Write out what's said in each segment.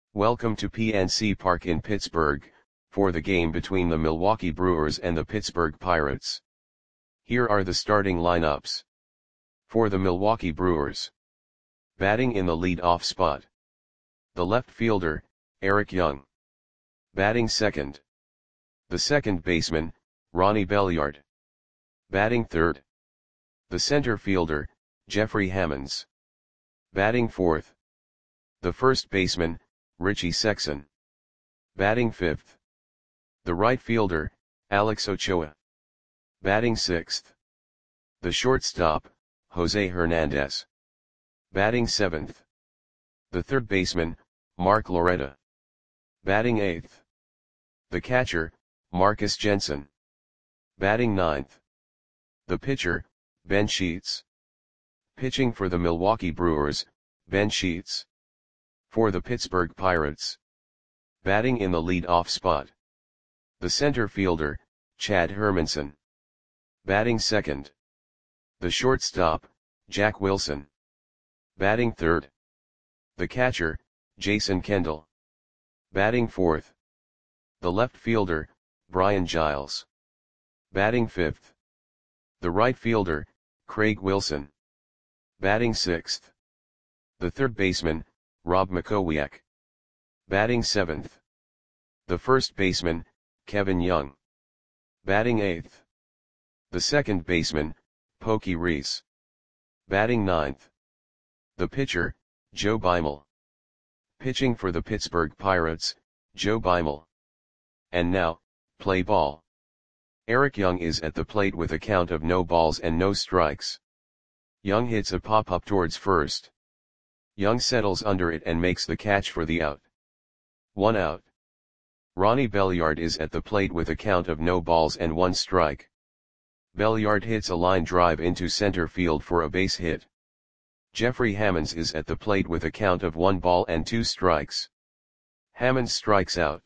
Welcome to PNC Park in Pittsburgh, for the game between the Milwaukee Brewers and the Pittsburgh Pirates. Here are the starting lineups. For the Milwaukee Brewers. Batting in the lead-off spot. The left fielder, Eric Young. Batting second. The second baseman, Ronnie Belliard. Batting third. The center fielder, Jeffrey Hammonds. Batting fourth. The first baseman, Richie Sexson. Batting fifth. The right fielder, Alex Ochoa. Batting sixth. The shortstop, Jose Hernandez. Batting seventh. The third baseman, Mark Loretta. Batting eighth. The catcher, Marcus Jensen. Batting ninth. The pitcher, Ben Sheets. Pitching for the Milwaukee Brewers, Ben Sheets. For the Pittsburgh Pirates. Batting in the lead-off spot. The center fielder, Chad Hermanson. Batting second. The shortstop, Jack Wilson. Batting third. The catcher, Jason Kendall. Batting fourth. The left fielder, Brian Giles. Batting fifth. The right fielder, Craig Wilson. Batting sixth. The third baseman, Rob Makowiak. Batting seventh. The first baseman, Kevin Young. Batting eighth. The second baseman, Pokey Reese. Batting ninth. The pitcher, Joe Beimel. Pitching for the Pittsburgh Pirates, Joe Beimel. And now, play ball. Eric Young is at the plate with a count of no balls and no strikes. Young hits a pop-up towards first. Young settles under it and makes the catch for the out. 1 out. Ronnie Belliard is at the plate with a count of no balls and 1 strike. Belliard hits a line drive into center field for a base hit. Jeffrey Hammonds is at the plate with a count of 1 ball and 2 strikes. Hammonds strikes out.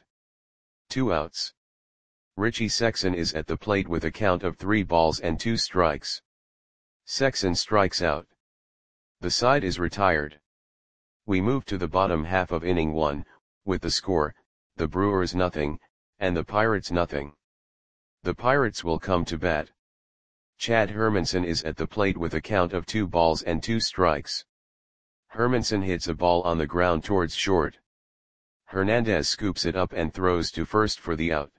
2 outs. Richie Sexson is at the plate with a count of 3 balls and 2 strikes. Sexson strikes out. The side is retired. We move to the bottom half of inning 1, with the score, the Brewers nothing, and the Pirates nothing. The Pirates will come to bat. Chad Hermanson is at the plate with a count of 2 balls and 2 strikes. Hermanson hits a ball on the ground towards short. Hernandez scoops it up and throws to first for the out.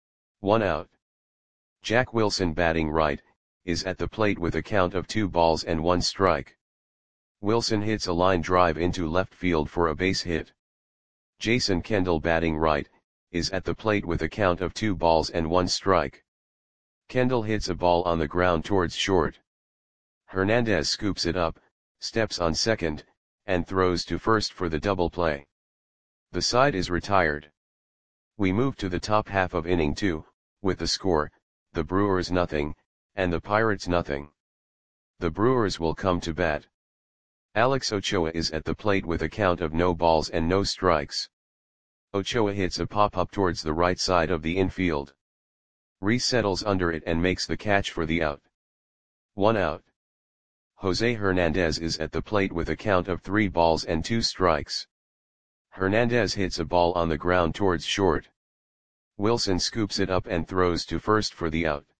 1 out. Jack Wilson, batting right, is at the plate with a count of 2 balls and 1 strike. Wilson hits a line drive into left field for a base hit. Jason Kendall, batting right, is at the plate with a count of 2 balls and 1 strike. Kendall hits a ball on the ground towards short. Hernandez scoops it up, steps on second, and throws to first for the double play. The side is retired. We move to the top half of inning 2, with the score, the Brewers nothing, and the Pirates nothing. The Brewers will come to bat. Alex Ochoa is at the plate with a count of no balls and no strikes. Ochoa hits a pop-up towards the right side of the infield. Reese settles under it and makes the catch for the out. 1 out. Jose Hernandez is at the plate with a count of 3 balls and 2 strikes. Hernandez hits a ball on the ground towards short. Wilson scoops it up and throws to first for the out.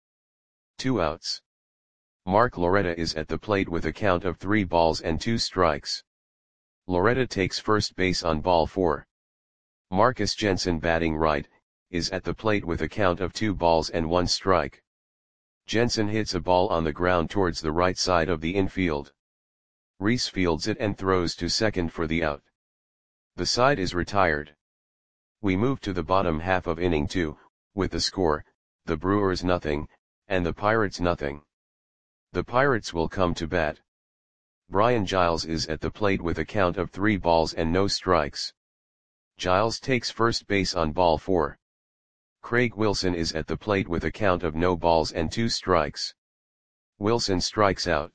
2 outs. Mark Loretta is at the plate with a count of 3 balls and 2 strikes. Loretta takes first base on ball 4. Marcus Jensen, batting right, is at the plate with a count of 2 balls and 1 strike. Jensen hits a ball on the ground towards the right side of the infield. Reese fields it and throws to second for the out. The side is retired. We move to the bottom half of inning 2, with the score, the Brewers nothing, and the Pirates nothing. The Pirates will come to bat. Brian Giles is at the plate with a count of 3 balls and no strikes. Giles takes first base on ball 4. Craig Wilson is at the plate with a count of no balls and 2 strikes. Wilson strikes out.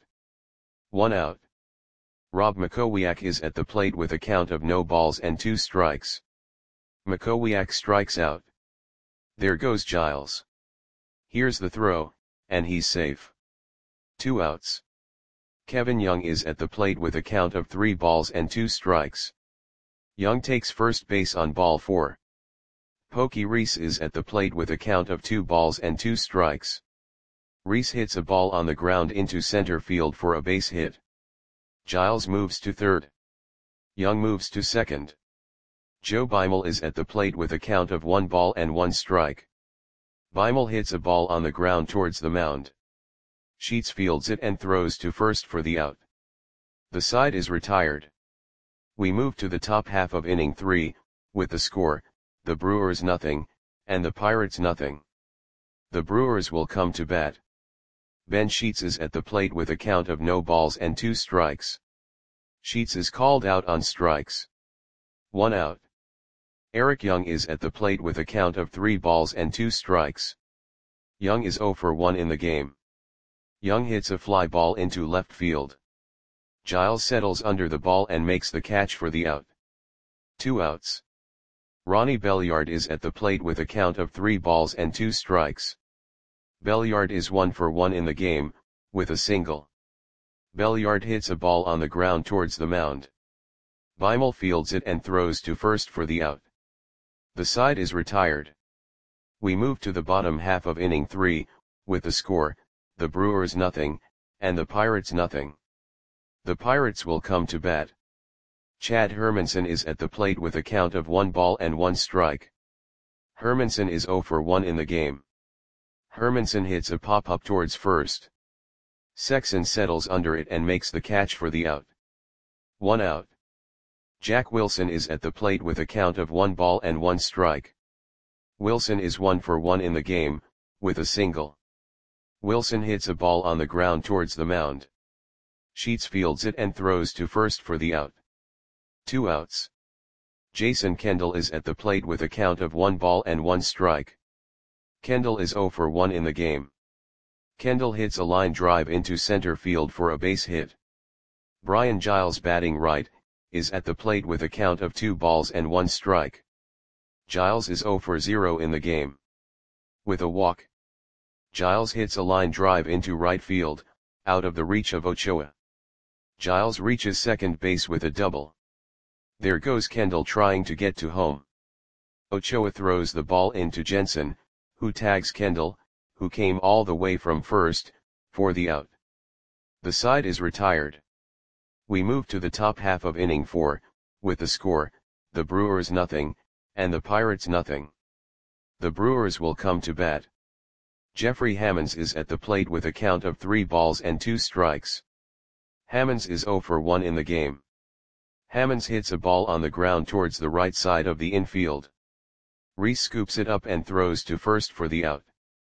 1 out. Rob Makowiak is at the plate with a count of no balls and 2 strikes. Makowiak strikes out. There goes Giles. Here's the throw, and he's safe. 2 outs. Kevin Young is at the plate with a count of 3 balls and 2 strikes. Young takes first base on ball 4. Pokey Reese is at the plate with a count of 2 balls and 2 strikes. Reese hits a ball on the ground into center field for a base hit. Giles moves to third. Young moves to second. Joe Beimel is at the plate with a count of 1 ball and 1 strike. Beimel hits a ball on the ground towards the mound. Sheets fields it and throws to first for the out. The side is retired. We move to the top half of inning 3, with the score, the Brewers nothing, and the Pirates nothing. The Brewers will come to bat. Ben Sheets is at the plate with a count of no balls and 2 strikes. Sheets is called out on strikes. 1 out. Eric Young is at the plate with a count of 3 balls and 2 strikes. Young is 0 for 1 in the game. Young hits a fly ball into left field. Giles settles under the ball and makes the catch for the out. 2 outs. Ronnie Belliard is at the plate with a count of 3 balls and 2 strikes. Belliard is 1 for 1 in the game, with a single. Belliard hits a ball on the ground towards the mound. Beimel fields it and throws to first for the out. The side is retired. We move to the bottom half of inning 3, with the score, the Brewers nothing, and the Pirates nothing. The Pirates will come to bat. Chad Hermanson is at the plate with a count of 1 ball and 1 strike. Hermanson is 0 for 1 in the game. Hermanson hits a pop-up towards first. Sexson settles under it and makes the catch for the out. 1 out. Jack Wilson is at the plate with a count of 1 ball and 1 strike. Wilson is 1 for 1 in the game, with a single. Wilson hits a ball on the ground towards the mound. Sheets fields it and throws to first for the out. 2 outs. Jason Kendall is at the plate with a count of 1 ball and 1 strike. Kendall is 0 for 1 in the game. Kendall hits a line drive into center field for a base hit. Brian Giles, batting right, is at the plate with a count of 2 balls and 1 strike. Giles is 0 for 0 in the game. With a walk. Giles hits a line drive into right field, out of the reach of Ochoa. Giles reaches second base with a double. There goes Kendall trying to get to home. Ochoa throws the ball into Jensen, who tags Kendall, who came all the way from first, for the out. The side is retired. We move to the top half of inning 4, with the score, the Brewers nothing, and the Pirates nothing. The Brewers will come to bat. Jeffrey Hammonds is at the plate with a count of 3 balls and 2 strikes. Hammonds is 0 for 1 in the game. Hammonds hits a ball on the ground towards the right side of the infield. Reese scoops it up and throws to first for the out.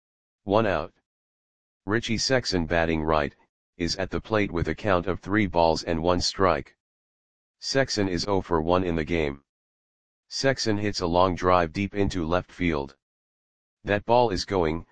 1 out. Richie Sexson, batting right, is at the plate with a count of 3 balls and 1 strike. Sexson is 0 for 1 in the game. Sexson hits a long drive deep into left field. That ball is gone.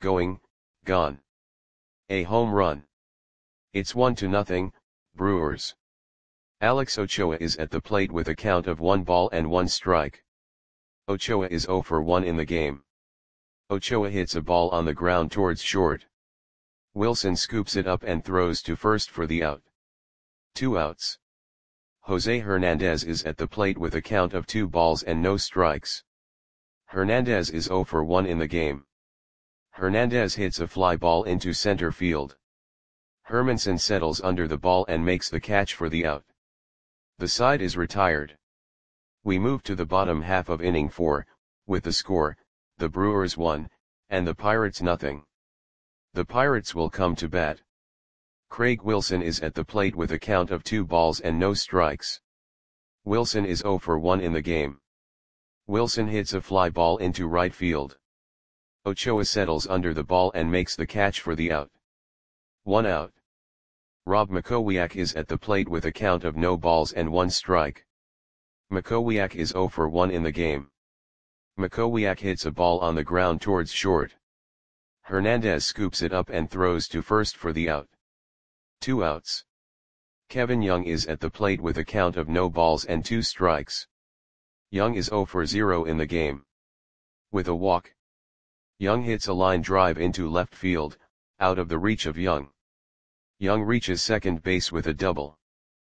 A home run. It's 1-0, Brewers. Alex Ochoa is at the plate with a count of 1 ball and 1 strike. Ochoa is 0 for 1 in the game. Ochoa hits a ball on the ground towards short. Wilson scoops it up and throws to first for the out. 2 outs. Jose Hernandez is at the plate with a count of 2 balls and no strikes. Hernandez is 0 for 1 in the game. Hernandez hits a fly ball into center field. Hermanson settles under the ball and makes the catch for the out. The side is retired. We move to the bottom half of inning 4, with the score, the Brewers 1, and the Pirates nothing. The Pirates will come to bat. Craig Wilson is at the plate with a count of 2 balls and no strikes. Wilson is 0 for 1 in the game. Wilson hits a fly ball into right field. Ochoa settles under the ball and makes the catch for the out. 1 out. Rob Makowiak is at the plate with a count of no balls and 1 strike. Makowiak is 0 for 1 in the game. Makowiak hits a ball on the ground towards short. Hernandez scoops it up and throws to first for the out. 2 outs. Kevin Young is at the plate with a count of no balls and 2 strikes. Young is 0 for 0 in the game. With a walk. Young hits a line drive into left field, out of the reach of Young. Young reaches second base with a double.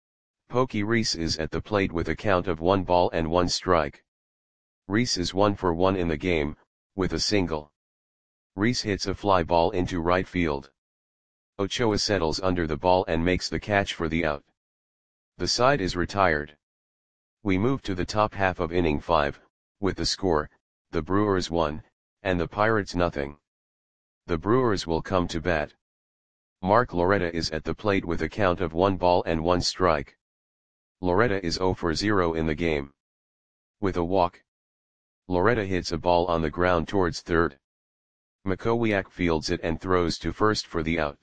Pokey Reese is at the plate with a count of 1 ball and 1 strike. Reese is 1 for 1 in the game, with a single. Reese hits a fly ball into right field. Ochoa settles under the ball and makes the catch for the out. The side is retired. We move to the top half of inning 5, with the score, the Brewers 1, and the Pirates nothing. The Brewers will come to bat. Mark Loretta is at the plate with a count of 1 ball and 1 strike. Loretta is 0 for 0 in the game. With a walk, Loretta hits a ball on the ground towards third. Makowiak fields it and throws to first for the out.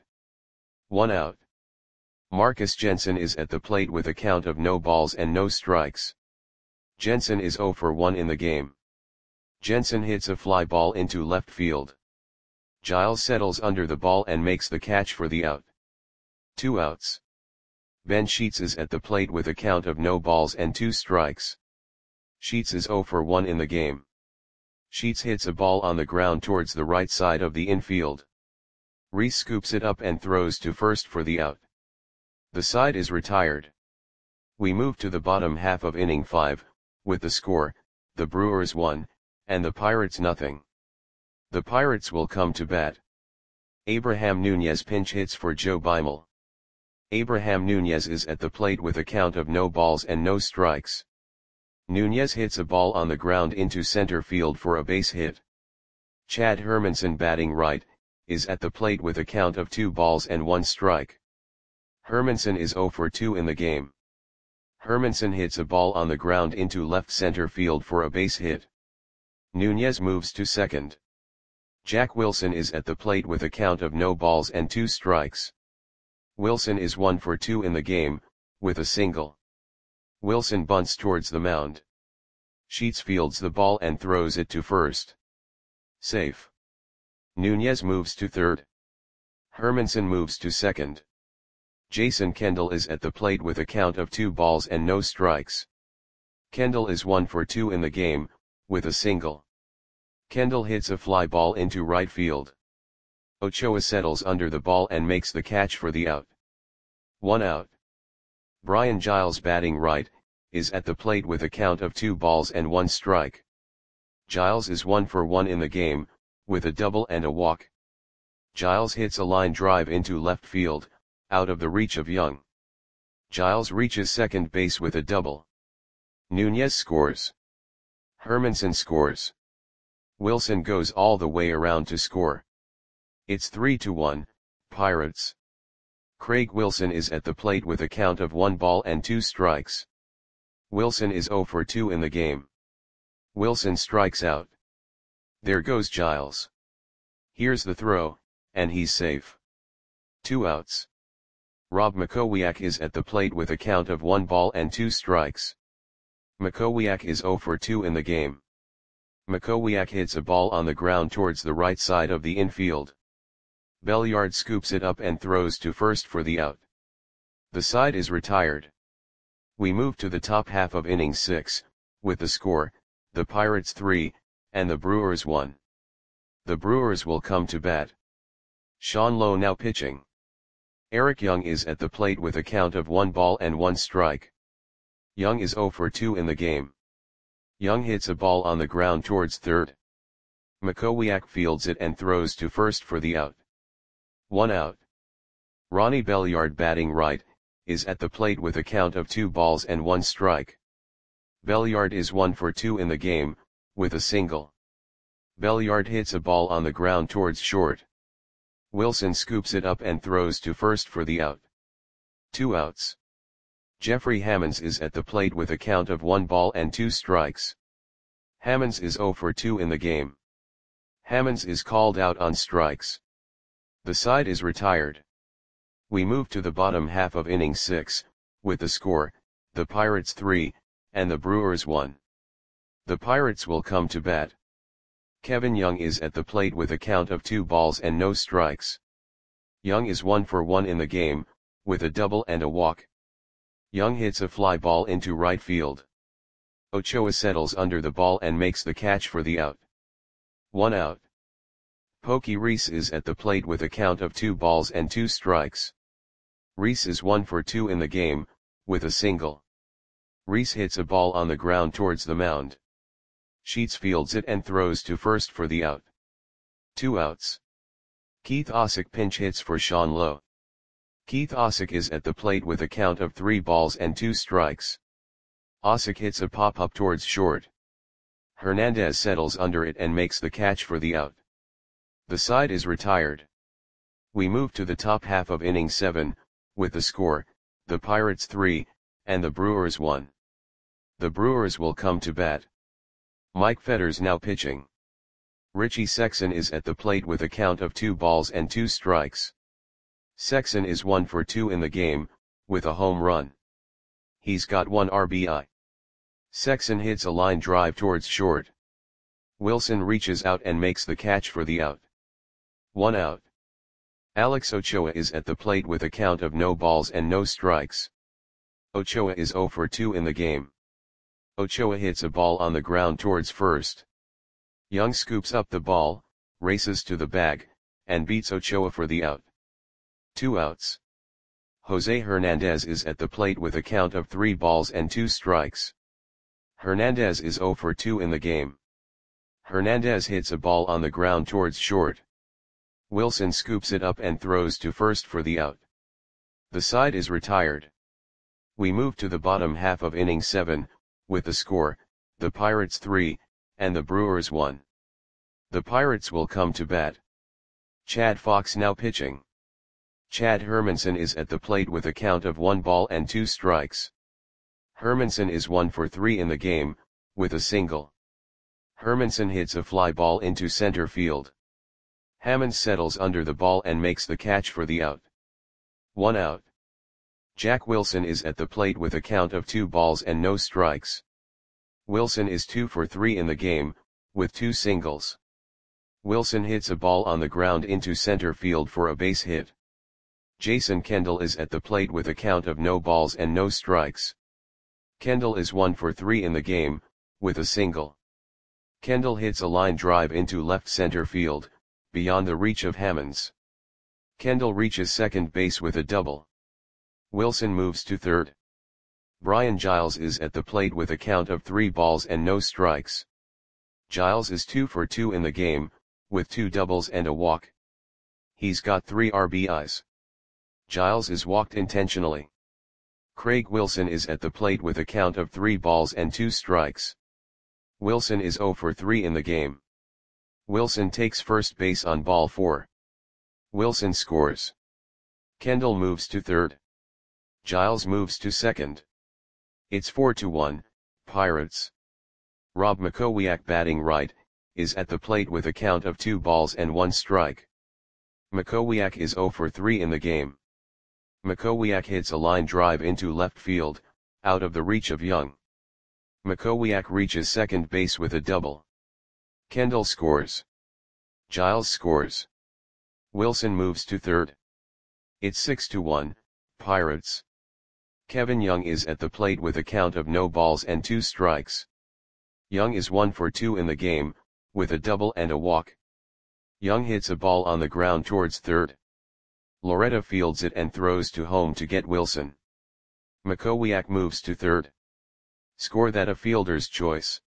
1 out. Marcus Jensen is at the plate with a count of no balls and no strikes. Jensen is 0 for 1 in the game. Jensen hits a fly ball into left field. Giles settles under the ball and makes the catch for the out. 2 outs. Ben Sheets is at the plate with a count of no balls and 2 strikes. Sheets is 0 for 1 in the game. Sheets hits a ball on the ground towards the right side of the infield. Reese scoops it up and throws to first for the out. The side is retired. We move to the bottom half of inning 5, with the score, the Brewers 1, and the Pirates nothing. The Pirates will come to bat. Abraham Nunez pinch hits for Joe Beimel. Abraham Nunez is at the plate with a count of no balls and no strikes. Nunez hits a ball on the ground into center field for a base hit. Chad Hermanson batting right, is at the plate with a count of 2 balls and 1 strike. Hermanson is 0 for 2 in the game. Hermanson hits a ball on the ground into left center field for a base hit. Nunez moves to second. Jack Wilson is at the plate with a count of no balls and 2 strikes. Wilson is 1 for 2 in the game, with a single. Wilson bunts towards the mound. Sheets fields the ball and throws it to first. Safe. Nunez moves to third. Hermanson moves to second. Jason Kendall is at the plate with a count of 2 balls and no strikes. Kendall is 1 for 2 in the game, with a single. Kendall hits a fly ball into right field. Ochoa settles under the ball and makes the catch for the out. 1 out. Brian Giles batting right, is at the plate with a count of 2 balls and 1 strike. Giles is 1 for 1 in the game, with a double and a walk. Giles hits a line drive into left field, out of the reach of Young. Giles reaches second base with a double. Nunez scores. Hermanson scores. Wilson goes all the way around to score. It's 3-1, Pirates. Craig Wilson is at the plate with a count of 1 ball and 2 strikes. Wilson is 0 for 2 in the game. Wilson strikes out. There goes Giles. Here's the throw, and he's safe. 2 outs. Rob Makowiak is at the plate with a count of 1 ball and 2 strikes. Makowiak is 0 for 2 in the game. Makowiak hits a ball on the ground towards the right side of the infield. Belliard scoops it up and throws to first for the out. The side is retired. We move to the top half of inning 6, with the score, the Pirates 3, and the Brewers 1. The Brewers will come to bat. Sean Lowe now pitching. Eric Young is at the plate with a count of 1 ball and 1 strike. Young is 0 for 2 in the game. Young hits a ball on the ground towards third. Makowiak fields it and throws to first for the out. 1 out. Ronnie Belliard batting right, is at the plate with a count of 2 balls and 1 strike. Belliard is 1 for 2 in the game, with a single. Belliard hits a ball on the ground towards short. Wilson scoops it up and throws to first for the out. 2 outs. Jeffrey Hammonds is at the plate with a count of 1 ball and 2 strikes. Hammonds is 0 for 2 in the game. Hammonds is called out on strikes. The side is retired. We move to the bottom half of inning 6, with the score, the Pirates 3, and the Brewers 1. The Pirates will come to bat. Kevin Young is at the plate with a count of 2 balls and no strikes. Young is 1 for 1 in the game, with a double and a walk. Young hits a fly ball into right field. Ochoa settles under the ball and makes the catch for the out. 1 out. Pokey Reese is at the plate with a count of 2 balls and 2 strikes. Reese is 1 for 2 in the game, with a single. Reese hits a ball on the ground towards the mound. Sheets fields it and throws to first for the out. 2 outs. Keith Osick pinch hits for Sean Lowe. Keith Osick is at the plate with a count of 3 balls and 2 strikes. Osick hits a pop-up towards short. Hernandez settles under it and makes the catch for the out. The side is retired. We move to the top half of inning 7, with the score, the Pirates 3, and the Brewers 1. The Brewers will come to bat. Mike Fetters now pitching. Richie Sexson is at the plate with a count of 2 balls and 2 strikes. Sexson is 1 for 2 in the game, with a home run. He's got 1 RBI. Sexson hits a line drive towards short. Wilson reaches out and makes the catch for the out. 1 out. Alex Ochoa is at the plate with a count of no balls and no strikes. Ochoa is 0 for 2 in the game. Ochoa hits a ball on the ground towards first. Young scoops up the ball, races to the bag, and beats Ochoa for the out. 2 outs. Jose Hernandez is at the plate with a count of 3 balls and 2 strikes. Hernandez is 0 for 2 in the game. Hernandez hits a ball on the ground towards short. Wilson scoops it up and throws to first for the out. The side is retired. We move to the bottom half of inning 7, with the score, the Pirates 3, and the Brewers 1. The Pirates will come to bat. Chad Fox now pitching. Chad Hermanson is at the plate with a count of 1 ball and 2 strikes. Hermanson is 1 for 3 in the game, with a single. Hermanson hits a fly ball into center field. Hammonds settles under the ball and makes the catch for the out. 1 out. Jack Wilson is at the plate with a count of 2 balls and no strikes. Wilson is 2 for 3 in the game, with 2 singles. Wilson hits a ball on the ground into center field for a base hit. Jason Kendall is at the plate with a count of no balls and no strikes. Kendall is 1 for 3 in the game, with a single. Kendall hits a line drive into left center field, beyond the reach of Hammonds. Kendall reaches second base with a double. Wilson moves to third. Brian Giles is at the plate with a count of 3 balls and no strikes. Giles is 2 for 2 in the game, with 2 doubles and a walk. He's got 3 RBIs. Giles is walked intentionally. Craig Wilson is at the plate with a count of 3 balls and 2 strikes. Wilson is 0 for 3 in the game. Wilson takes first base on ball 4. Wilson scores. Kendall moves to third. Giles moves to second. It's 4-1, Pirates. Rob Makowiak batting right, is at the plate with a count of 2 balls and 1 strike. Makowiak is 0 for 3 in the game. Makowiak hits a line drive into left field, out of the reach of Young. Makowiak reaches second base with a double. Kendall scores. Giles scores. Wilson moves to third. It's 6-1, Pirates. Kevin Young is at the plate with a count of no balls and 2 strikes. Young is 1 for 2 in the game, with a double and a walk. Young hits a ball on the ground towards third. Loretta fields it and throws to home to get Wilson. Makowiak moves to third. Score that a fielder's choice.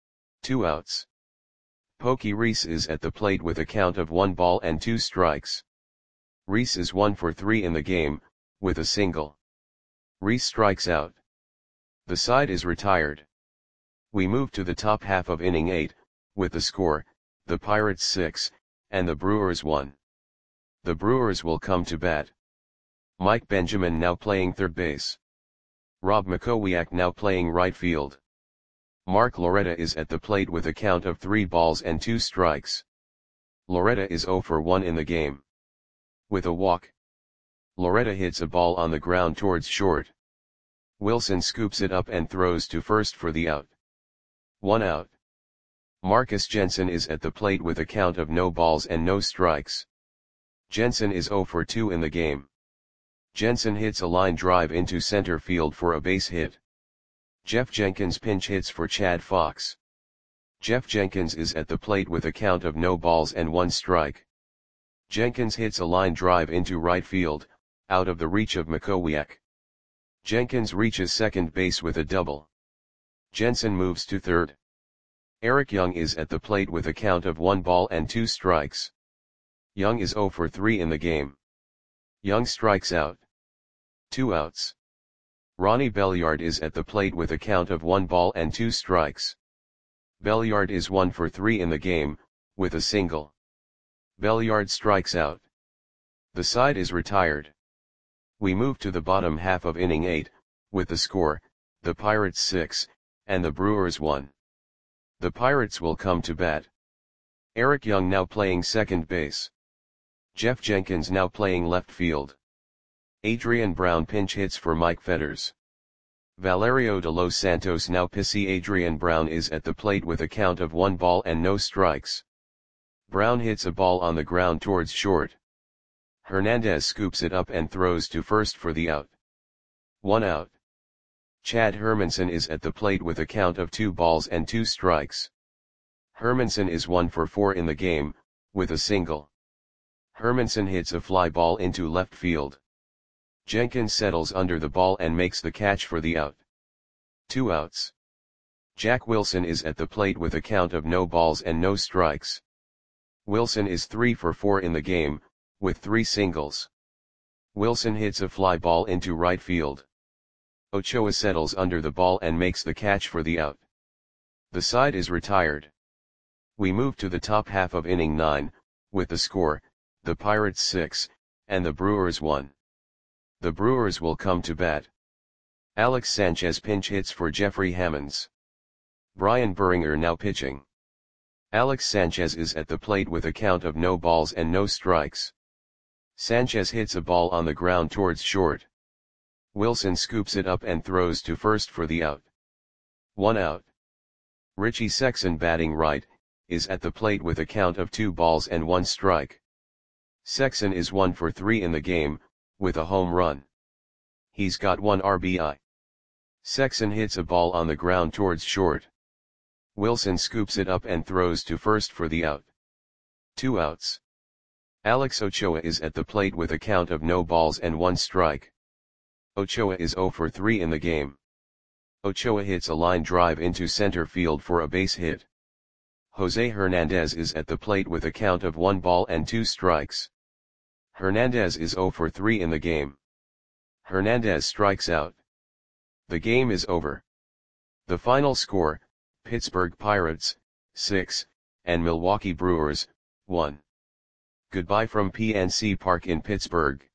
2 outs. Pokey Reese is at the plate with a count of 1 ball and 2 strikes. Reese is 1 for 3 in the game, with a single. Reese strikes out. The side is retired. We move to the top half of inning 8, with the score, the Pirates 6, and the Brewers 1. The Brewers will come to bat. Mike Benjamin now playing third base. Rob Makowiak now playing right field. Mark Loretta is at the plate with a count of 3 balls and 2 strikes. Loretta is 0 for 1 in the game. With a walk. Loretta hits a ball on the ground towards short. Wilson scoops it up and throws to first for the out. 1 out. Marcus Jensen is at the plate with a count of no balls and no strikes. Jensen is 0 for 2 in the game. Jensen hits a line drive into center field for a base hit. Jeff Jenkins pinch hits for Chad Fox. Jeff Jenkins is at the plate with a count of no balls and 1 strike. Jenkins hits a line drive into right field, out of the reach of Makowiak. Jenkins reaches second base with a double. Jensen moves to third. Eric Young is at the plate with a count of 1 ball and 2 strikes. Young is 0 for 3 in the game. Young strikes out. 2 outs. Ronnie Belliard is at the plate with a count of 1 ball and 2 strikes. Belliard is 1 for 3 in the game, with a single. Belliard strikes out. The side is retired. We move to the bottom half of inning 8, with the score, the Pirates 6, and the Brewers 1. The Pirates will come to bat. Eric Young now playing second base. Jeff Jenkins now playing left field. Adrian Brown pinch hits for Mike Fetters. Valerio de los Santos now pissy. Adrian Brown is at the plate with a count of 1 ball and no strikes. Brown hits a ball on the ground towards short. Hernandez scoops it up and throws to first for the out. 1 out. Chad Hermanson is at the plate with a count of 2 balls and 2 strikes. Hermanson is 1 for 4 in the game, with a single. Hermanson hits a fly ball into left field. Jenkins settles under the ball and makes the catch for the out. 2 outs. Jack Wilson is at the plate with a count of no balls and no strikes. Wilson is 3 for 4 in the game, with 3 singles. Wilson hits a fly ball into right field. Ochoa settles under the ball and makes the catch for the out. The side is retired. We move to the top half of inning 9, with the score, the Pirates 6, and the Brewers 1. The Brewers will come to bat. Alex Sanchez pinch hits for Jeffrey Hammonds. Brian Buringer now pitching. Alex Sanchez is at the plate with a count of no balls and no strikes. Sanchez hits a ball on the ground towards short. Wilson scoops it up and throws to first for the out. 1 out. Richie Sexson batting right, is at the plate with a count of 2 balls and 1 strike. Sexson is 1 for 3 in the game, with a home run. He's got 1 RBI. Sexson hits a ball on the ground towards short. Wilson scoops it up and throws to first for the out. 2 outs. Alex Ochoa is at the plate with a count of no balls and 1 strike. Ochoa is 0 for 3 in the game. Ochoa hits a line drive into center field for a base hit. Jose Hernandez is at the plate with a count of 1 ball and 2 strikes. Hernandez is 0 for 3 in the game. Hernandez strikes out. The game is over. The final score, Pittsburgh Pirates, 6, and Milwaukee Brewers, 1. Goodbye from PNC Park in Pittsburgh.